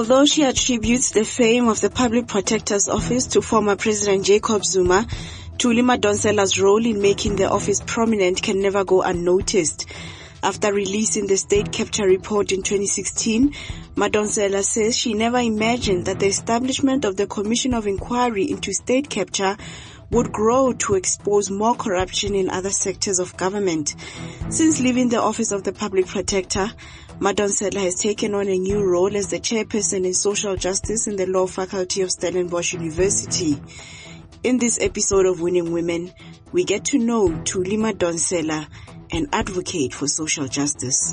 Although she attributes the fame of the Public Protector's Office to former President Jacob Zuma, Thuli Madonsela's role in making the office prominent can never go unnoticed. After releasing the state capture report in 2016, Madonsela says she never imagined that the establishment of the Commission of Inquiry into State Capture would grow to expose more corruption in other sectors of government. Since leaving the office of the Public Protector, Madonsela has taken on a new role as the chairperson in social justice in the law faculty of Stellenbosch University. In this episode of Winning Women, we get to know Thuli Madonsela, an advocate for social justice.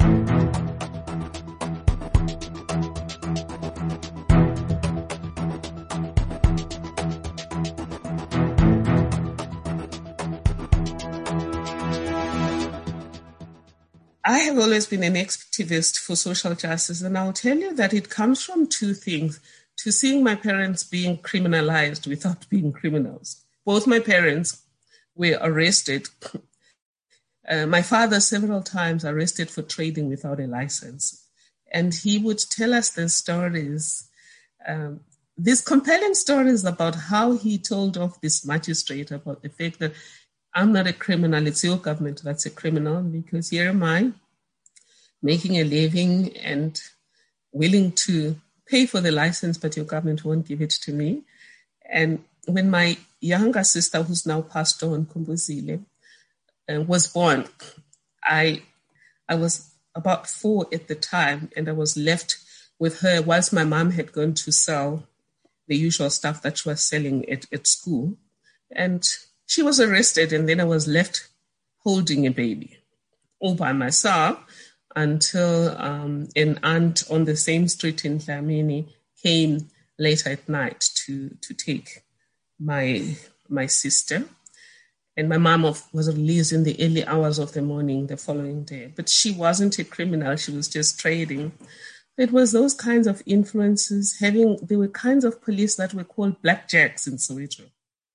I have always been an activist for social justice, and I'll tell you that it comes from two things. To seeing my parents being criminalized without being criminals. Both my parents were arrested. My father several times arrested for trading without a license. And he would tell us the stories, these compelling stories about how he told off this magistrate about the fact that I'm not a criminal, it's your government that's a criminal, because here am I making a living and willing to pay for the license, but your government won't give it to me. And when my younger sister, who's now passed on, Kumbuzile, was born, I was about 4 at the time, and I was left with her whilst my mom had gone to sell the usual stuff that she was selling at school. And she was arrested, and then I was left holding a baby all by myself until an aunt on the same street in Dlamini came later at night to take my sister. And my mom was released in the early hours of the morning the following day. But she wasn't a criminal, she was just trading. It was those kinds of influences. There were kinds of police that were called blackjacks in Soweto.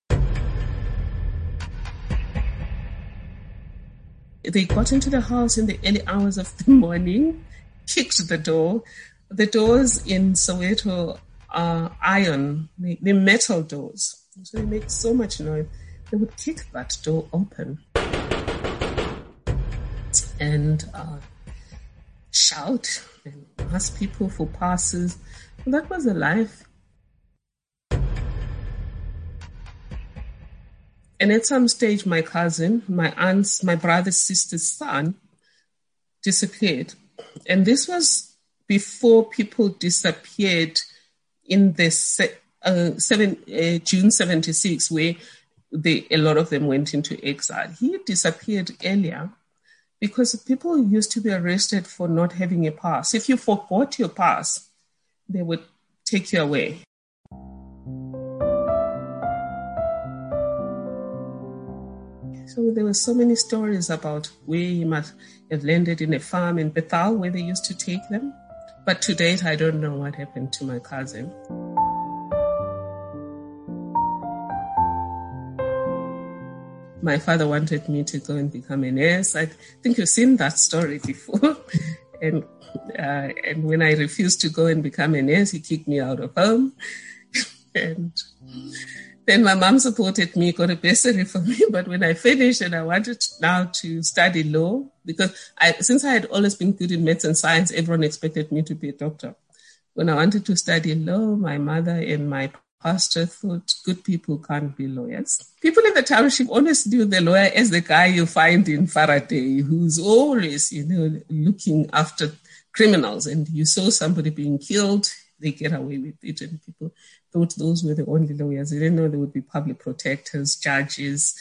They got into the house in the early hours of the morning, kicked the door. The doors in Soweto are iron, they're metal doors. So they make so much noise. They would kick that door open and shout and ask people for passes. And that was a life. And at some stage, my cousin, my aunt's, my brother's sister's son disappeared. And this was before people disappeared in the June 76, where a lot of them went into exile. He disappeared earlier because people used to be arrested for not having a pass. If you forgot your pass, they would take you away. So there were so many stories about where he must have landed in a farm in Bethal where they used to take them. But to date, I don't know what happened to my cousin. My father wanted me to go and become a nurse. I think you've seen that story before. And when I refused to go and become a nurse, he kicked me out of home. And then my mom supported me, got a bursary for me. But when I finished and I wanted now to study law, because since I had always been good in maths and science, everyone expected me to be a doctor. When I wanted to study law, my mother and my pastor thought good people can't be lawyers. People in the township always knew the lawyer as the guy you find in Faraday, who's always, looking after criminals. And you saw somebody being killed, they get away with it. And people thought those were the only lawyers. They didn't know there would be public protectors, judges.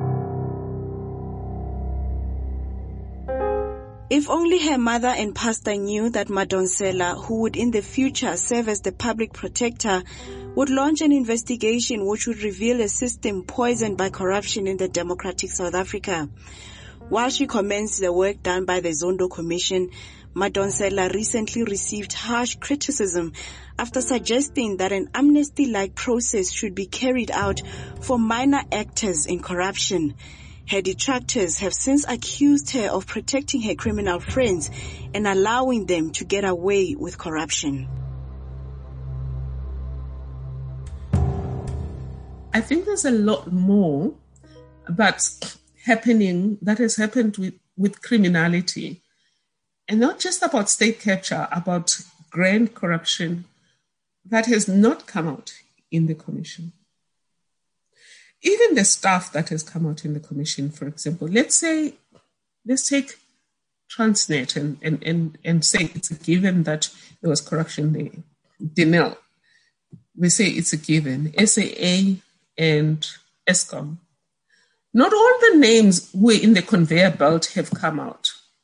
If only her mother and pastor knew that Madonsela, who would in the future serve as the public protector, would launch an investigation which would reveal a system poisoned by corruption in the democratic South Africa. While she commends the work done by the Zondo Commission, Madonsela recently received harsh criticism after suggesting that an amnesty-like process should be carried out for minor actors in corruption. Her detractors have since accused her of protecting her criminal friends and allowing them to get away with corruption. I think there's a lot more that has happened with criminality. And not just about state capture, about grand corruption that has not come out in the commission. Even the stuff that has come out in the commission, for example, let's take Transnet and say it's a given that there was corruption there. Denel, we say it's a given. SAA and Eskom. Not all the names who are in the conveyor belt have come out.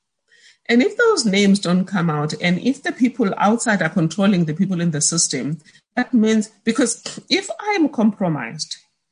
And if those names don't come out, and if the people outside are controlling the people in the system, that means, because if I'm compromised,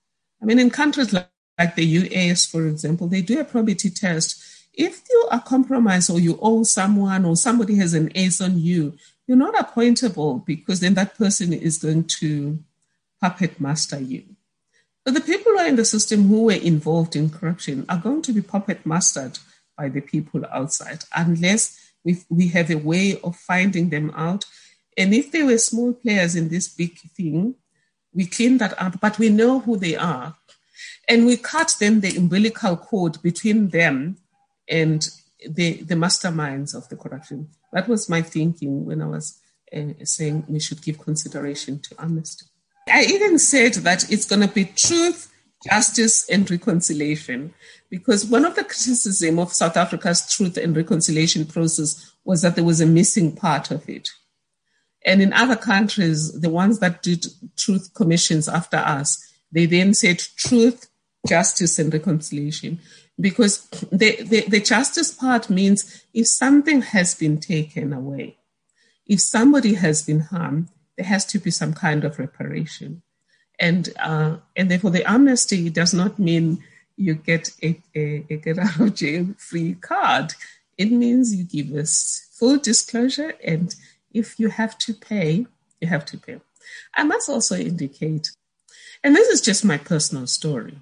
I mean, in countries like the US, for example, they do a probity test. If you are compromised or you owe someone or somebody has an ace on you, you're not appointable because then that person is going to puppet master you. So the people who are in the system who were involved in corruption are going to be puppet mastered by the people outside unless we have a way of finding them out. And if they were small players in this big thing, we clean that up, but we know who they are. And we cut then the umbilical cord between them and the masterminds of the corruption. That was my thinking when I was saying we should give consideration to amnesty. I even said that it's going to be truth, justice, and reconciliation, because one of the criticism of South Africa's truth and reconciliation process was that there was a missing part of it. And in other countries, the ones that did truth commissions after us, they then said truth, justice, and reconciliation. Because the justice part means if something has been taken away, if somebody has been harmed, there has to be some kind of reparation. And therefore the amnesty does not mean you get a get out of jail free card. It means you give us full disclosure, and if you have to pay, you have to pay. I must also indicate, and this is just my personal story,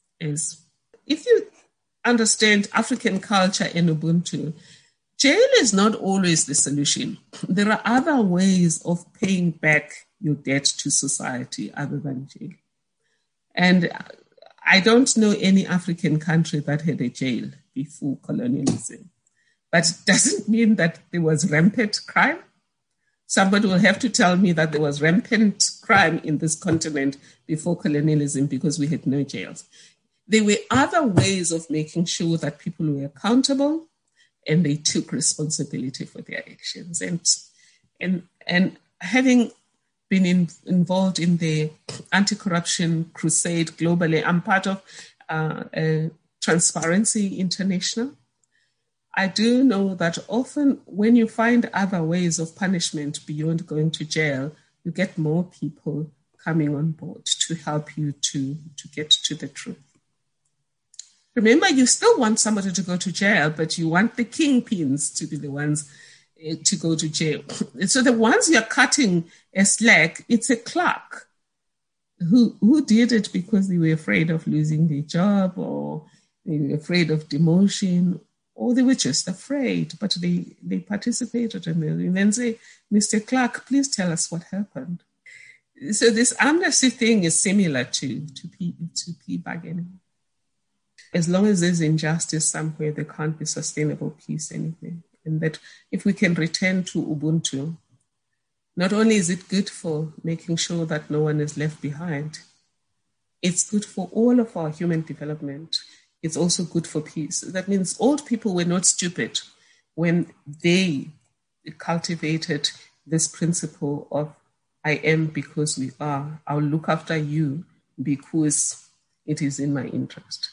is if you understand African culture and Ubuntu, jail is not always the solution. There are other ways of paying back your debt to society other than jail. And I don't know any African country that had a jail before colonialism. But it doesn't mean that there was rampant crime. Somebody will have to tell me that there was rampant crime in this continent before colonialism because we had no jails. There were other ways of making sure that people were accountable and they took responsibility for their actions. And having been involved in the anti-corruption crusade globally, I'm part of Transparency International. I do know that often when you find other ways of punishment beyond going to jail, you get more people coming on board to help you to get to the truth. Remember, you still want somebody to go to jail, but you want the kingpins to be the ones to go to jail. So the ones you're cutting a slack, it's a clerk who did it because they were afraid of losing their job, or they were afraid of demotion, or they were just afraid, but they participated and then say, Mr. Clark, please tell us what happened. So this amnesty thing is similar to plea bargaining. As long as there's injustice somewhere, there can't be sustainable peace anywhere. And that if we can return to Ubuntu, not only is it good for making sure that no one is left behind, it's good for all of our human development. It's also good for peace. That means old people were not stupid when they cultivated this principle of I am because we are. I'll look after you because it is in my interest.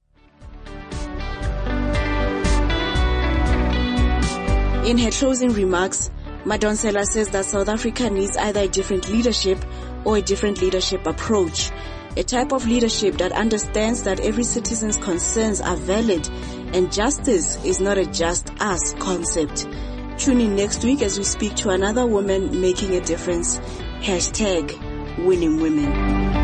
In her closing remarks, Madonsela says that South Africa needs either a different leadership or a different leadership approach, a type of leadership that understands that every citizen's concerns are valid and justice is not a just us concept. Tune in next week as we speak to another woman making a difference. #WinningWomen.